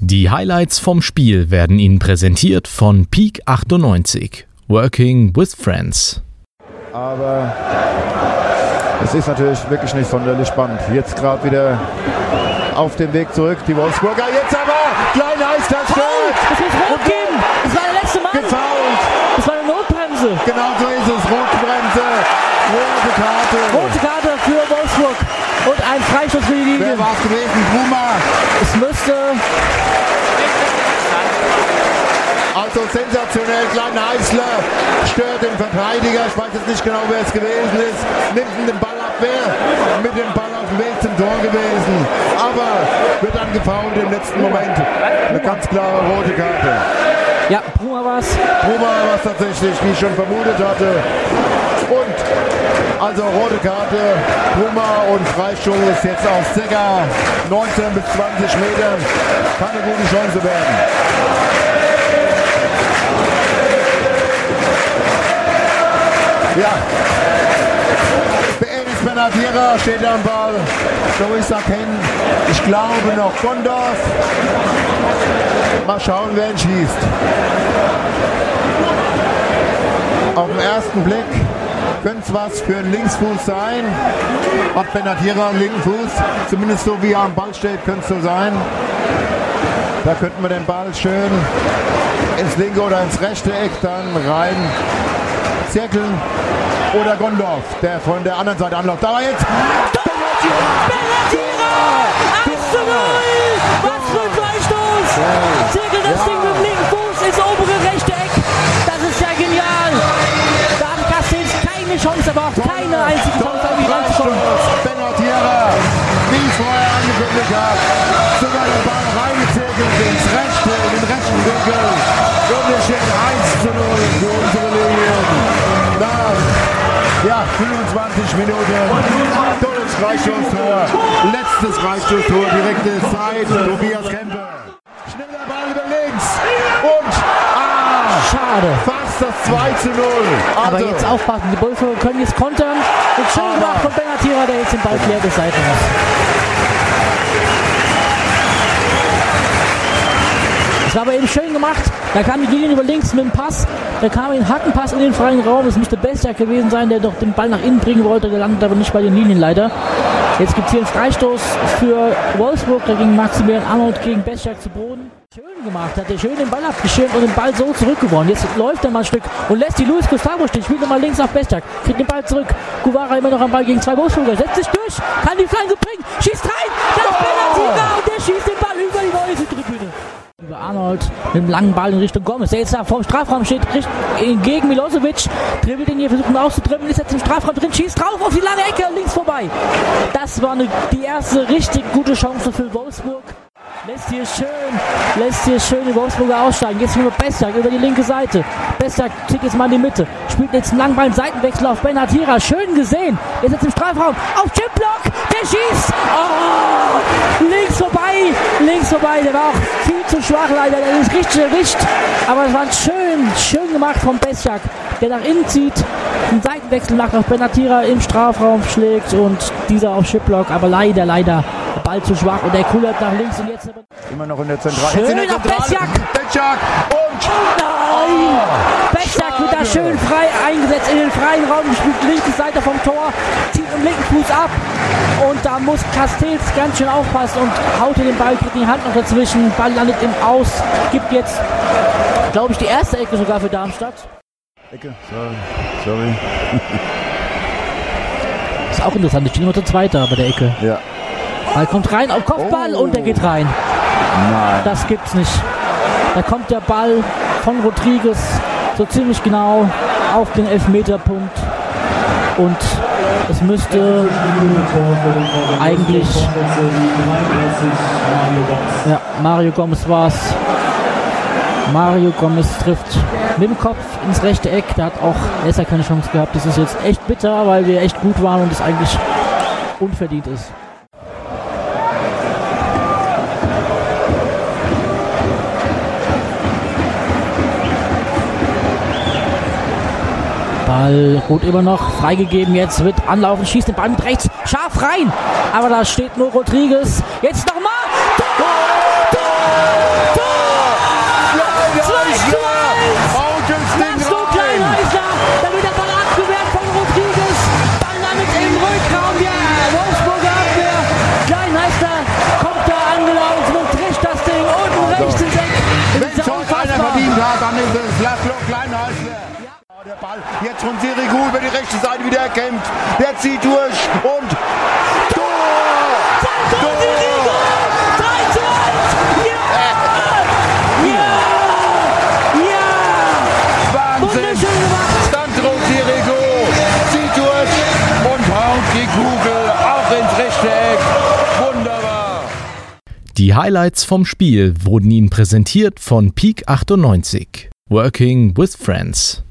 Die Highlights vom Spiel werden Ihnen präsentiert von Peak 98. Working with Friends. Aber es ist natürlich wirklich nicht sonderlich spannend. Jetzt gerade wieder auf dem Weg zurück, die Wolfsburger. Jetzt aber Klein-Eisler stört. Es muss rot geben. Das war der letzte Mal. Gefoult. Das war eine Notbremse. Genau so ist es. Rotbremse. Rote Karte. Rote Karte für Wolfsburg. Und ein Freistoß für die Linie. Wer war es gewesen? Bruma. Es müsste... Also sensationell. Klein-Eisler stört den Verteidiger. Ich weiß jetzt nicht genau, wer es gewesen ist. Nimmt den Ball ab. Wer mit dem Ball auf dem Weg zum Tor gewesen. Aber wird dann gefoult im letzten Moment. Eine ganz klare rote Karte. Ja, Bruma war es. Bruma war es tatsächlich, wie ich schon vermutet hatte. Und also rote Karte, Bruma und Freistoß jetzt aus ca. 19 bis 20 Metern. Kann eine gute Chance werden. Ja. Enis Benadira steht am Ball. So ist er kennen. Ich glaube noch Gondorf. Mal schauen, wer ihn schießt. Auf den ersten Blick könnte es was für einen Linksfuß sein. Hat Benadira einen linken Fuß. Zumindest so wie er am Ball steht, könnte es so sein. Da könnten wir den Ball schön ins linke oder ins rechte Eck dann rein zirkeln. Oder Gondorf, der von der anderen Seite anläuft. Aber jetzt Benadira! 1:0! Was für ein Freistoß! Zirkel das Ding mit dem linken Fuß ins obere rechte Eck. Das ist ja genial. Da hat Castells keine Chance, aber auch keine einzige Chance, um ihn ranzukommen. Benadira, wie ich vorher angekündigt habe, sogar den Ball reingezirkelt ins rechte, in den rechten Winkel. Und wir stehen 1:0 für unsere Linien. Nach 25 Minuten. Tolles Freistoßtor. Letztes Freistoßtor, direkte Zeit. Tobias Kempe. Schneller Ball über links. Und schade. Fast das 2:0. Also, aber jetzt aufpassen, die Wolfsburger können jetzt kontern. Und schön gemacht von Benadira, der jetzt den Ball klärt bis Seite muss. Das war aber eben schön gemacht. Da kam die Gegend über links mit dem Pass. Da kam ein Hackenpass in den freien Raum. Es müsste Bestjak gewesen sein, der doch den Ball nach innen bringen wollte. Der landet aber nicht bei den Linien leider. Jetzt gibt es hier einen Freistoß für Wolfsburg. Da ging Maximilian Arnold gegen Bestjak zu Boden. Schön gemacht, hat er schön den Ball abgeschirmt und den Ball so zurückgewonnen. Jetzt läuft er mal ein Stück und lässt die Luis Gustavo stehen. Spielt nochmal links auf Bestjak. Kriegt den Ball zurück. Guevara immer noch am Ball gegen zwei Wolfsburger. Setzt sich durch. Kann die Flanke bringen. Schießt rein. Das ist Benadira und der schießt den Ball über die Wolfsburg-Tribüne. Über Arnold mit dem langen Ball in Richtung Gomez, der jetzt da vorm Strafraum steht, gegen Milosevic, dribbelt ihn hier, versucht ihn auszudribbeln, ist jetzt im Strafraum drin, schießt drauf auf die lange Ecke, links vorbei. Das war die erste richtig gute Chance für Wolfsburg. Lässt hier schön die Wolfsburger aussteigen. Jetzt nur Bestjak über die linke Seite. Bestjak zieht jetzt mal in die Mitte. Spielt jetzt einen langen Ball, Seitenwechsel auf Benadira. Schön gesehen. Er ist jetzt im Strafraum. Auf Chiplock. Der schießt. Oh, links vorbei. Der war auch viel zu schwach leider. Der ist richtig erwischt. Aber es war schön gemacht von Bestjak, der nach innen zieht, einen Seitenwechsel macht, auf Benadira im Strafraum schlägt und dieser auf Chiplock. Aber leider der Ball zu schwach und der kullert nach links und jetzt immer noch in der Zentrale. Schön auf Bestjak und nein! Bestjak wird da schön frei eingesetzt in den freien Raum, spielt linke Seite vom Tor, zieht im linken Fuß ab und da muss Castells ganz schön aufpassen und haut hier den Ball, kriegt die Hand noch dazwischen, Ball landet im Aus, gibt jetzt, glaube ich, die erste Ecke sogar für Darmstadt. Ecke, sorry. Ist auch interessant, ich stehe immer zu zweiter bei der Ecke. Ja. Ball kommt rein auf Kopfball und der geht rein. Nein. Das gibt's nicht. Da kommt der Ball von Rodriguez so ziemlich genau auf den Elfmeterpunkt. Und es müsste eigentlich... Ja, Mario Gomez war's. Mario Gomez trifft mit dem Kopf ins rechte Eck. Der hat auch besser keine Chance gehabt. Das ist jetzt echt bitter, weil wir echt gut waren und es eigentlich unverdient ist. Ball ruht immer noch, freigegeben, jetzt wird anlaufen, schießt den Ball mit rechts, scharf rein, aber da steht nur Rodriguez, jetzt nochmal, Tor! Zentrum, Sirigu über die rechte Seite wieder erkämpft. Der zieht durch und Tor! Tor! 3:1! Ja! Wahnsinn! Wunderschön gemacht! Sandro Sirigu zieht durch und haut die Kugel auch ins rechte Eck. Wunderbar! Die Highlights vom Spiel wurden Ihnen präsentiert von Peak 98. Working with Friends.